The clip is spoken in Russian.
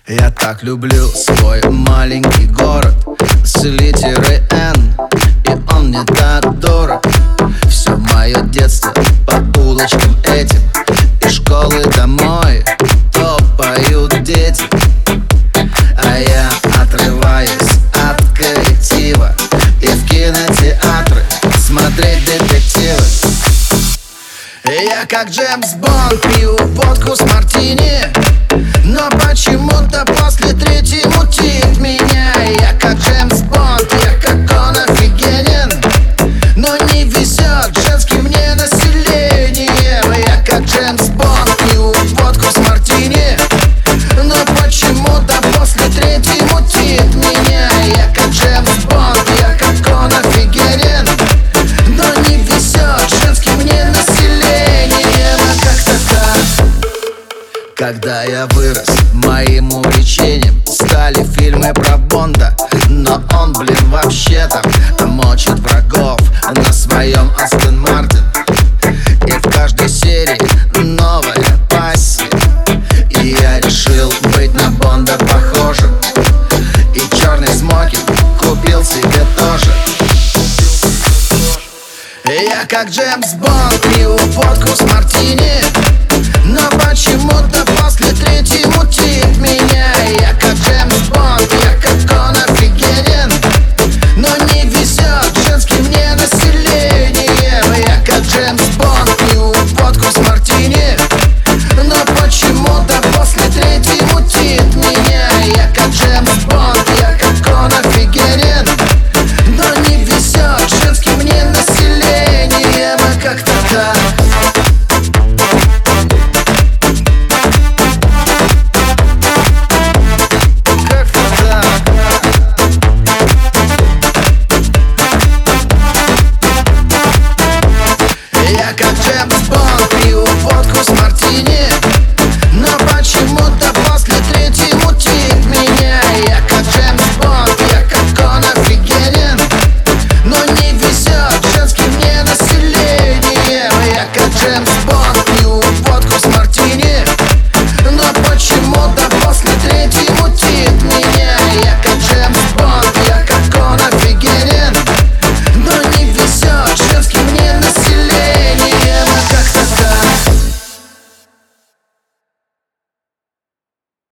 Я так люблю свой маленький город с литерой Н, и он мне так дорог. Все мое детство по улочкам этим, из школы домой топают дети. А я отрываюсь от коллектива и в кинотеатры смотреть детективы. Я как Джеймс Бонд пью водку с мартини, но почему-то после третьей мутит меня. Я как Джеймс Бонд, я как он офигенен, но не везет женским мне населением. Я как Джеймс Бонд пью водку с мартини, но почему-то после третьей мутит меня. Я как Джеймс Бонд, я как он офигенен, но не везет женским мне населением. А как-то так. Когда я вырос, моим увлечением стали фильмы про Бонда. Но он, вообще там мочит врагов на своем Астон Мартин. И в каждой серии новая пассия. И я решил быть на Бонда похожим, и черный смокинг купил себе тоже. Я как Джеймс Бонд пью водку с мартини, но почему-то после третьей мутит